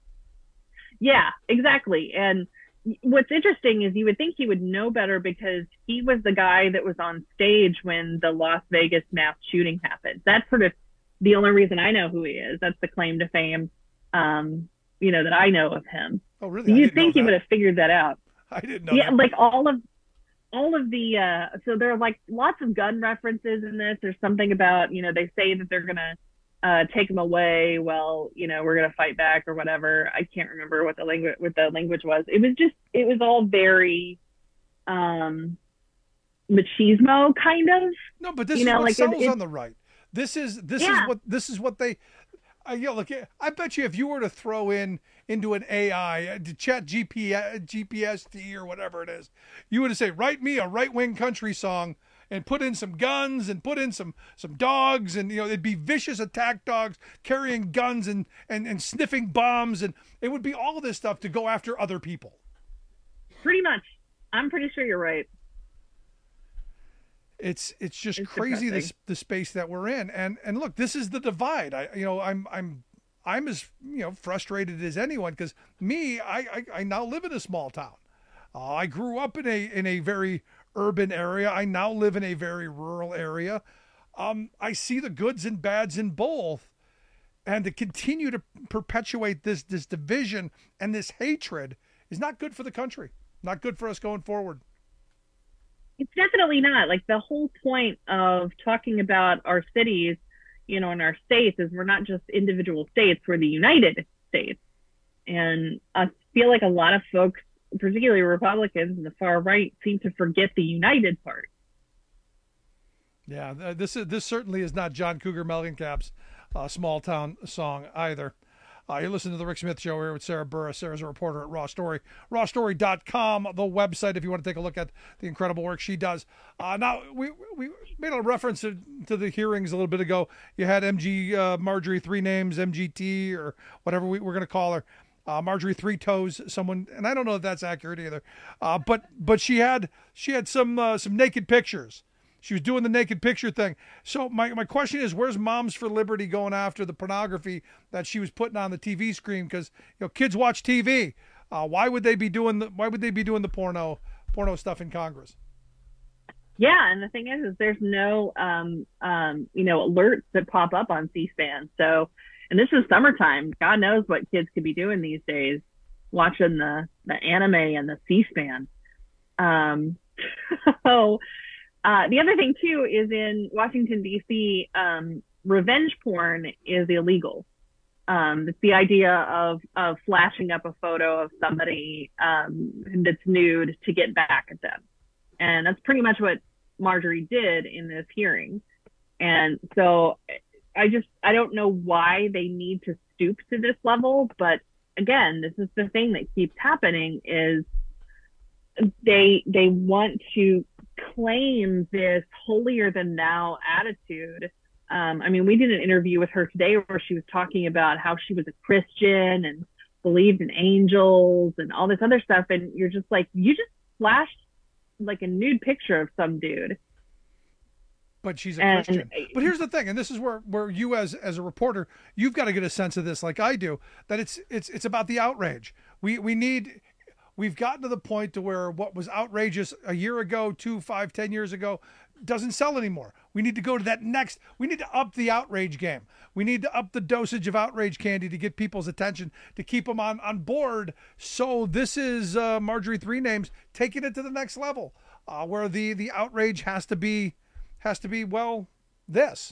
Yeah, exactly. And what's interesting is you would think he would know better, because he was the guy that was on stage when the Las Vegas mass shooting happened. That's sort of the only reason I know who he is. That's the claim to fame, um, you know, that I know of him. Oh, really? I You'd didn't know think he that. would have figured that out. I didn't know Yeah, that. like all of all of the uh so there are like lots of gun references in this. There's something about, you know, they say that they're gonna uh take him away, well, you know, we're gonna fight back or whatever. I can't remember what the language what the language was. It was just it was all very um machismo kind of. No, but this you is know, what like it- sells it's- on the right. This is this Yeah. is what this is what they. Uh, you know, look, I bet you if you were to throw in into an A I, uh, to chat G P S, G P S T or whatever it is, you would say, write me a right wing country song and put in some guns and put in some some dogs, and you know it'd be vicious attack dogs carrying guns and and and sniffing bombs, and it would be all of this stuff to go after other people. Pretty much. I'm pretty sure you're right. It's it's just It's crazy this depressing. the space that we're in, and and look, this is the divide. I you know I'm I'm I'm as you know frustrated as anyone, because me I, I I now live in a small town. Uh, I grew up in a in a very urban area. I now live in a very rural area. Um, I see the goods and bads in both, and to continue to perpetuate this this division and this hatred is not good for the country. Not good for us going forward. It's definitely not. Like, the whole point of talking about our cities, you know, and our states is we're not just individual states, we're the United States. And I feel like a lot of folks, particularly Republicans and the far right, seem to forget the united part. Yeah, th- this is this certainly is not John Cougar Mellencap's uh, small town song either. Uh, you listen to the Rick Smith Show here with Sarah Burris. Sarah's a reporter at Raw Story. raw story dot com, the website, if you want to take a look at the incredible work she does. Uh, now, we we made a reference to, to the hearings a little bit ago. You had M G uh, Marjorie Three Names, M G T, or whatever we, we're going to call her. Uh, Marjorie Three Toes, someone, and I don't know if that's accurate either. Uh, but but she had she had some uh, some naked pictures. She was doing the naked picture thing. So my, my question is, where's Moms for Liberty going after the pornography that she was putting on the T V screen? Because you know kids watch T V. Uh, why would they be doing the Why would they be doing the porno porno stuff in Congress? Yeah, and the thing is, is there's no um, um, you know alerts that pop up on C-SPAN. So, and this is summertime. God knows what kids could be doing these days, watching the the anime and the C-SPAN. Um, so. Uh, the other thing, too, is in Washington, D C, um, revenge porn is illegal. Um, it's the idea of, of flashing up a photo of somebody um, that's nude to get back at them. And that's pretty much what Marjorie did in this hearing. And so I just, I don't know why they need to stoop to this level. But again, this is the thing that keeps happening is they they want to claim this holier than thou attitude. Um, I mean, we did an interview with her today where she was talking about how she was a Christian and believed in angels and all this other stuff. And you're just like, you just flashed like a nude picture of some dude. But she's a and, Christian. But here's the thing, and this is where, where you as as a reporter, you've got to get a sense of this like I do, that it's it's it's about the outrage. We we need We've gotten to the point to where what was outrageous a year ago, two, five, ten years ago, doesn't sell anymore. We need to go to that next. We need to up the outrage game. We need to up the dosage of outrage candy to get people's attention, to keep them on, on board. So this is uh, Marjorie Three Names taking it to the next level, uh, where the the outrage has to be has to be well this.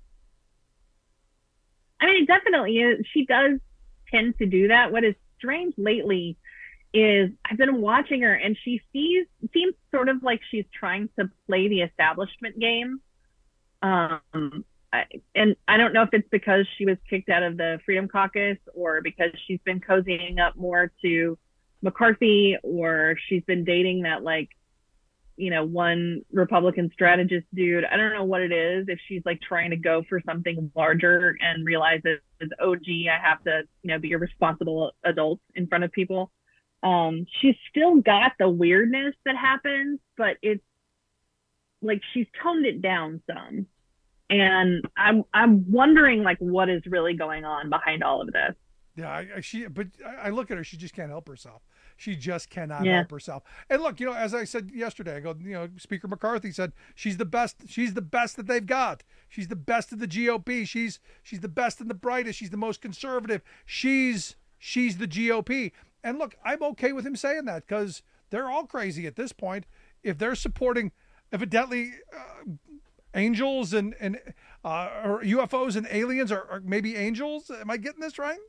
I mean, it definitely is. She does tend to do that. What is strange lately is I've been watching her and she sees seems sort of like she's trying to play the establishment game. Um, I, and I don't know if it's because she was kicked out of the Freedom Caucus or because she's been cozying up more to McCarthy, or she's been dating that like, you know, one Republican strategist dude. I don't know what it is. If she's like trying to go for something larger and realizes, oh, gee, I have to, you know, be a responsible adult in front of people. Um, she's still got the weirdness that happens, but it's like she's toned it down some. And I'm I'm wondering like what is really going on behind all of this. Yeah, I, I, she. But I look at her; she just can't help herself. She just cannot yeah. help herself. And look, you know, as I said yesterday, I go, you know, Speaker McCarthy said she's the best. She's the best that they've got. She's the best of the G O P. She's she's the best and the brightest. She's the most conservative. She's she's the G O P. And look, I'm okay with him saying that because they're all crazy at this point. If they're supporting, evidently, uh, angels and and uh, or U F Os and aliens, or, or maybe angels. Am I getting this right?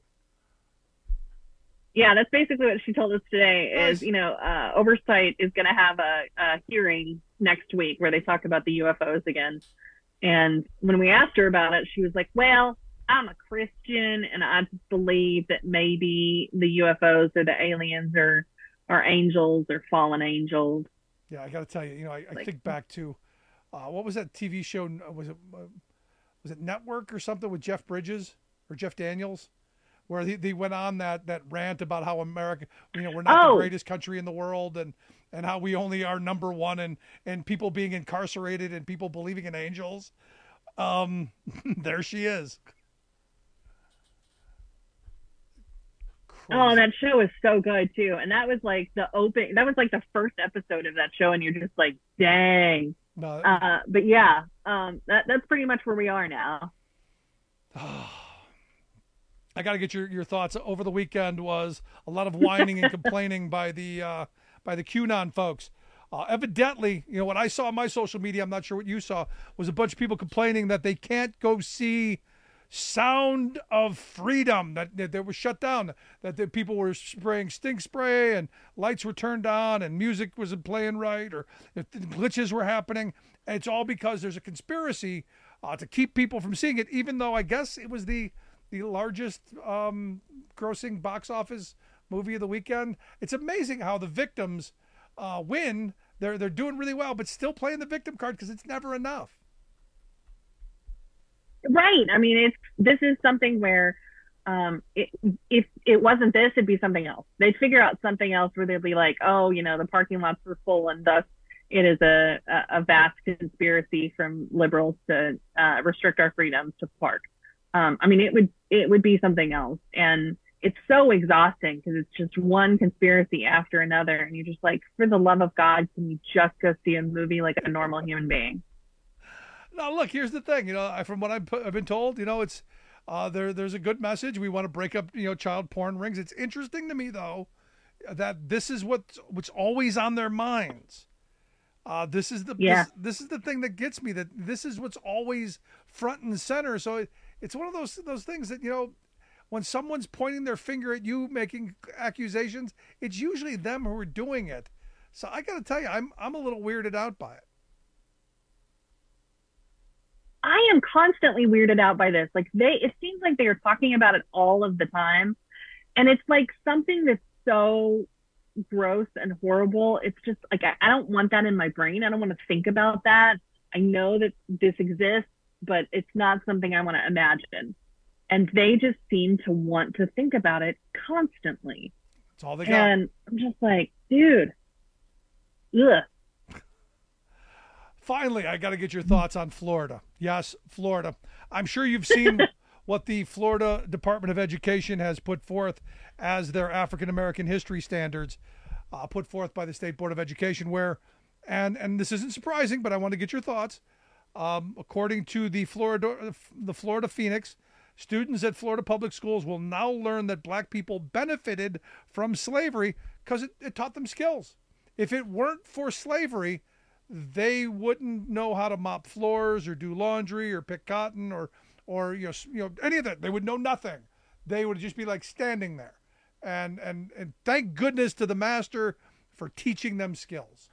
Yeah, that's basically what she told us today. Is you know, uh, Oversight is going to have a, a hearing next week where they talk about the U F Os again. And when we asked her about it, she was like, "Well, I'm a Christian, and I just believe that maybe the U F Os or the aliens are are angels or fallen angels." Yeah, I got to tell you, you know, I, I like, think back to uh, what was that T V show? Was it uh, was it Network or something with Jeff Bridges or Jeff Daniels, where they, they went on that that rant about how America, you know, we're not oh. the greatest country in the world, and and how we only are number one, and and people being incarcerated and people believing in angels. Um, there she is. Oh, that show is so good too. And that was like the open, that was like the first episode of that show. And you're just like, dang. No. Uh, but yeah, um, that, that's pretty much where we are now. I got to get your, your thoughts. Over the weekend was a lot of whining and complaining by the, uh, by the QAnon folks. Uh, evidently, you know, what I saw on my social media, I'm not sure what you saw, was a bunch of people complaining that they can't go see Sound of Freedom, that, that they were shut down, that the people were spraying stink spray and lights were turned on and music wasn't playing right, or if glitches were happening. And it's all because there's a conspiracy uh, to keep people from seeing it, even though I guess it was the the largest um, grossing box office movie of the weekend. It's amazing how the victims uh, win. They're they're doing really well, but still playing the victim card because it's never enough. Right. I mean, it's this is something where um, it, if it wasn't this, it'd be something else. They'd figure out something else where they'd be like, oh, you know, the parking lots were full, and thus it is a, a vast conspiracy from liberals to uh, restrict our freedoms to park. Um, I mean, it would it would be something else, and it's so exhausting because it's just one conspiracy after another, and you're just like, for the love of God, can you just go see a movie like a normal human being? Now, look, here's the thing. You know, I, from what I've, I've been told, you know, it's uh, there. There's a good message. We want to break up, you know, child porn rings. It's interesting to me, though, that this is what's what's always on their minds. Uh, this is the yeah. this, this is the thing that gets me. That this is what's always front and center. So it, it's one of those those things that, you know, when someone's pointing their finger at you, making accusations, it's usually them who are doing it. So I got to tell you, I'm I'm a little weirded out by it. I am constantly weirded out by this. Like they, it seems like they are talking about it all of the time, and it's like something that's so gross and horrible. It's just like I, I don't want that in my brain. I don't want to think about that. I know that this exists, but it's not something I want to imagine. And they just seem to want to think about it constantly. That's all they got. And I'm just like, dude, ugh. Finally, I got to get your thoughts on Florida. Yes, Florida. I'm sure you've seen what the Florida Department of Education has put forth as their African American history standards, uh, put forth by the State Board of Education, where, and and this isn't surprising, but I want to get your thoughts. Um, according to the Florida, the Florida Phoenix, students at Florida public schools will now learn that black people benefited from slavery because it, it taught them skills. If it weren't for slavery, they wouldn't know how to mop floors or do laundry or pick cotton or, or you know, you know, any of that. They would know nothing. They would just be like standing there. And and and thank goodness to the master for teaching them skills.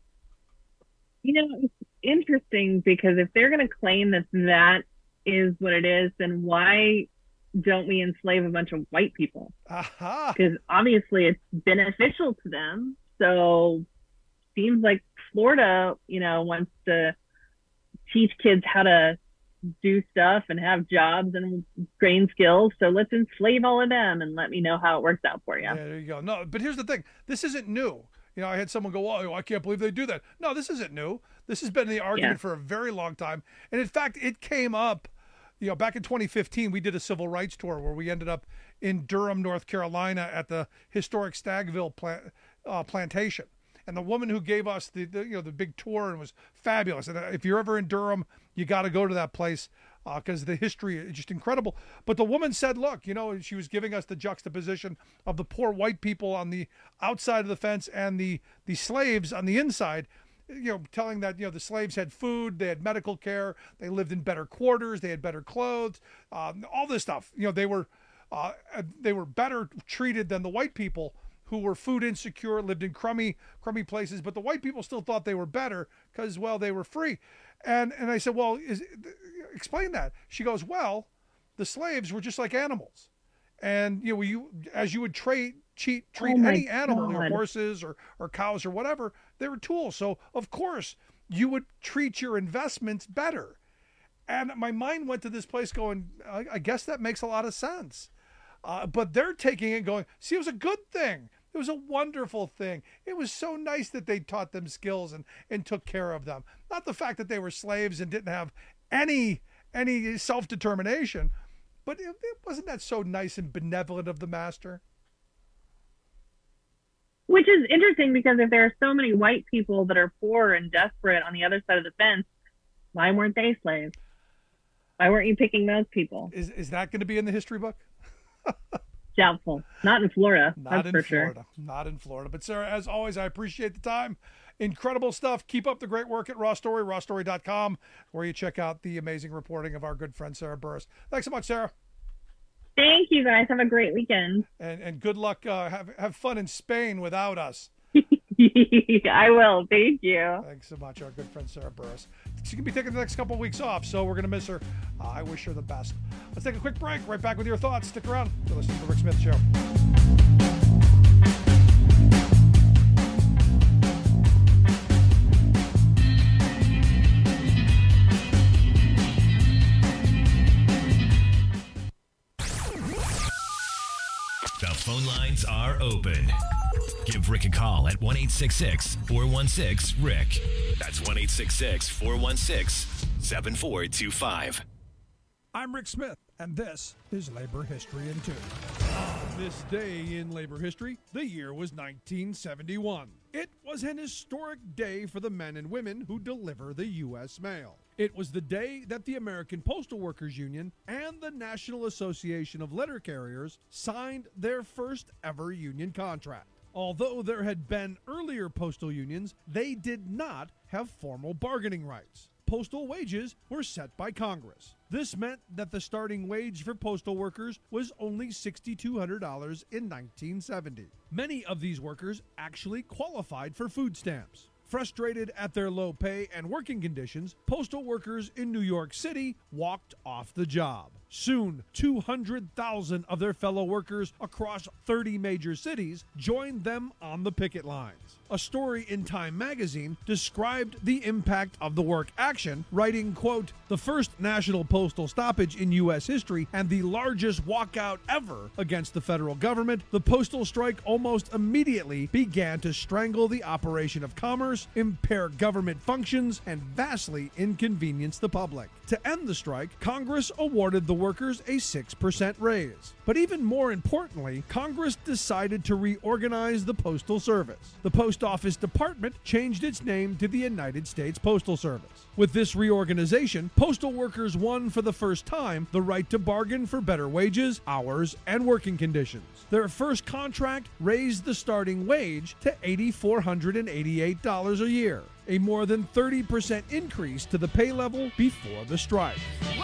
You know, it's interesting because if they're going to claim that that is what it is, then why don't we enslave a bunch of white people? Aha. Because obviously it's beneficial to them. So seems like Florida, you know, wants to teach kids how to do stuff and have jobs and gain skills. So let's enslave all of them and let me know how it works out for you. Yeah, there you go. No, but here's the thing. This isn't new. You know, I had someone go, oh, I can't believe they do that. No, this isn't new. This has been the argument yeah. for a very long time. And in fact, it came up, you know, back in twenty fifteen, we did a civil rights tour where we ended up in Durham, North Carolina at the historic Stagville plant, uh, plantation. And the woman who gave us the, the you know the big tour and was fabulous. And if you're ever in Durham, you got to go to that place because uh, the history is just incredible. But the woman said, look, you know, she was giving us the juxtaposition of the poor white people on the outside of the fence and the the slaves on the inside. You know, telling that, you know, the slaves had food, they had medical care, they lived in better quarters, they had better clothes, um, all this stuff. You know, they were uh, they were better treated than the white people, who were food insecure, lived in crummy, crummy places, but the white people still thought they were better because, well, they were free. And and I said, well, is, explain that. She goes, well, the slaves were just like animals, and you know, you as you would trade, cheat, treat oh any animal, God. your horses or or cows or whatever, they were tools. So of course you would treat your investments better. And my mind went to this place, going, I, I guess that makes a lot of sense. Uh, but they're taking it going, see, it was a good thing. It was a wonderful thing. It was so nice that they taught them skills and, and took care of them. Not the fact that they were slaves and didn't have any any self-determination, but it, it wasn't that so nice and benevolent of the master? Which is interesting because if there are so many white people that are poor and desperate on the other side of the fence, why weren't they slaves? Why weren't you picking those people? Is is that going to be in the history book? Doubtful. Not in Florida. Not that's in for Florida. Sure. Not in Florida. But Sarah, as always, I appreciate the time. Incredible stuff. Keep up the great work at Raw Story, raw story dot com, where you check out the amazing reporting of our good friend Sarah Burris. Thanks so much, Sarah. Thank you, guys. Have a great weekend. And and good luck. Uh, have have fun in Spain without us. I will. Thank you. Thanks so much, our good friend Sarah Burris. She's going to be taking the next couple of weeks off, so we're going to miss her. I wish her the best. Let's take a quick break. Right back with your thoughts. Stick around. You're listening to The Rick Smith Show. The phone lines are open. Give Rick a call at one eight six six, four one six, Rick. That's one eight six six, four one six, seven four two five. I'm Rick Smith, and this is Labor History in Two. On this day in labor history, the year was nineteen seventy-one. It was an historic day for the men and women who deliver the U S mail. It was the day that the American Postal Workers Union and the National Association of Letter Carriers signed their first ever union contract. Although there had been earlier postal unions, they did not have formal bargaining rights. Postal wages were set by Congress. This meant that the starting wage for postal workers was only six thousand two hundred dollars in nineteen seventy. Many of these workers actually qualified for food stamps. Frustrated at their low pay and working conditions, postal workers in New York City walked off the job. Soon, two hundred thousand of their fellow workers across thirty major cities joined them on the picket lines. A story in Time magazine described the impact of the work action, writing, quote, "The first national postal stoppage in U S history and the largest walkout ever against the federal government, the postal strike almost immediately began to strangle the operation of commerce, impair government functions, and vastly inconvenience the public. To end the strike, Congress awarded the workers a six percent raise. But even more importantly, Congress decided to reorganize the Postal Service. The Post Office Department changed its name to the United States Postal Service. With this reorganization, postal workers won for the first time the right to bargain for better wages, hours, and working conditions. Their first contract raised the starting wage to eight thousand four hundred eighty-eight dollars a year, a more than thirty percent increase to the pay level before the strike.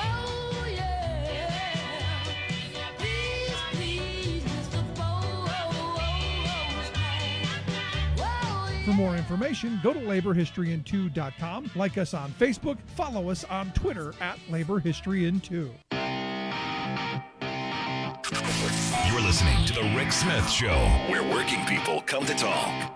For more information, go to labor history in two dot com, like us on Facebook, follow us on Twitter at Labor History in two. You're listening to The Rick Smith Show, where working people come to talk.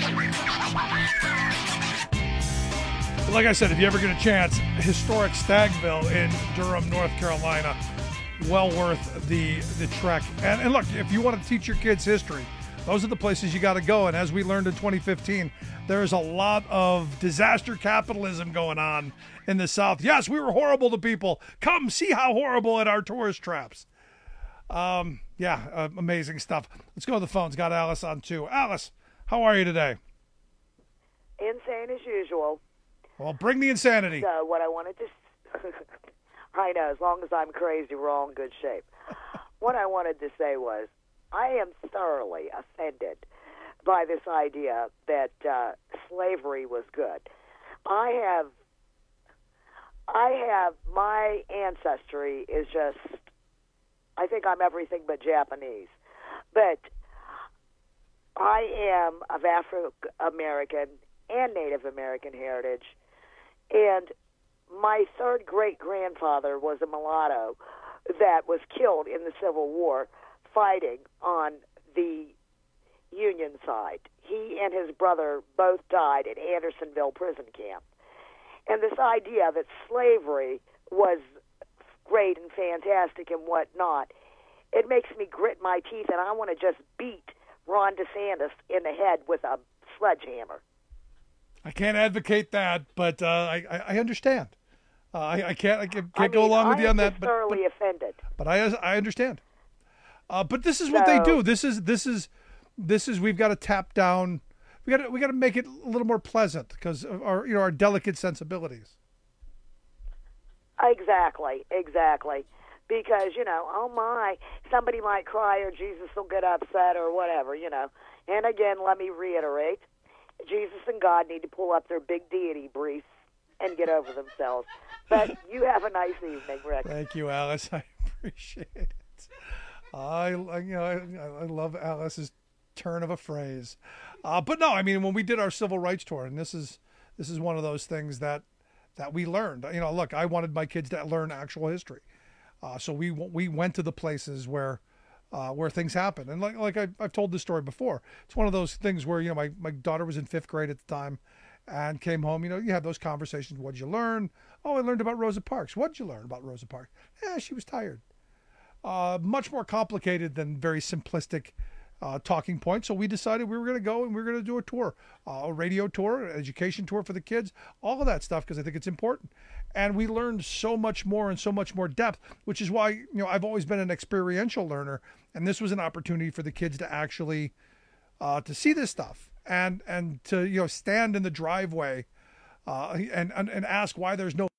Like I said, if you ever get a chance, historic Stagville in Durham, North Carolina, well worth the the trek. And, and look, if you want to teach your kids history, those are the places you got to go. And as we learned in twenty fifteen, there is a lot of disaster capitalism going on in the South. Yes, we were horrible to people. Come see how horrible at our tourist traps. Um, yeah, uh, amazing stuff. Let's go to the phones. Got Alice on too. Alice, how are you today? Insane as usual. Well, bring the insanity. So what I wanted to, I know, as long as I'm crazy, we're all in good shape. What I wanted to say was, I am thoroughly offended by this idea that uh, slavery was good. I have, I have, my ancestry is just, I think I'm everything but Japanese. But I am of Afro-American and Native American heritage. And my third great-grandfather was a mulatto that was killed in the Civil War fighting on the Union side. He and his brother both died at Andersonville prison camp. And this idea that slavery was great and fantastic and whatnot, it makes me grit my teeth, and I want to just beat Ron DeSantis in the head with a sledgehammer. I can't advocate that, but uh, I, I understand. Uh, I, I can't I can't I go mean, along with I you on am that. But, thoroughly but, offended. But I I understand. Uh, but this is what So- they do. This is this is this is we've got to tap down. We got to we got to make it a little more pleasant because of our you know our delicate sensibilities. Exactly, exactly. Because, you know, oh my, somebody might cry or Jesus will get upset or whatever, you know. And again, let me reiterate, Jesus and God need to pull up their big deity briefs and get over themselves. But you have a nice evening, Rick. Thank you, Alice. I appreciate it. I, I you know I, I love Alice's turn of a phrase. Uh, but no, I mean when we did our civil rights tour, and this is this is one of those things that that we learned. You know, look, I wanted my kids to learn actual history. Uh, so we we went to the places where uh, where things happen. And like like I've, I've told this story before, it's one of those things where, you know, my, my daughter was in fifth grade at the time and came home. You know, you have those conversations. What'd you learn? Oh, I learned about Rosa Parks. What'd you learn about Rosa Parks? Yeah, she was tired. Uh, much more complicated than very simplistic uh, talking points. So we decided we were going to go and we were going to do a tour, uh, a radio tour, an education tour for the kids, all of that stuff, because I think it's important. And we learned so much more and so much more depth, which is why, you know, I've always been an experiential learner. And this was an opportunity for the kids to actually uh, to see this stuff and and to, you know, stand in the driveway uh, and, and and ask why there's no